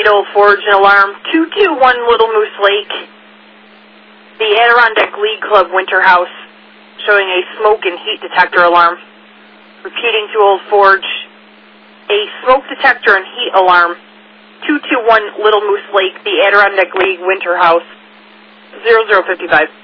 Tornado Forge and Alarm, 221 Little Moose Lake, the Adirondack League Club Winter House, showing a smoke and heat detector alarm. Repeating to Old Forge, a smoke detector and heat alarm, 221 Little Moose Lake, the Adirondack League Winter House, 0055.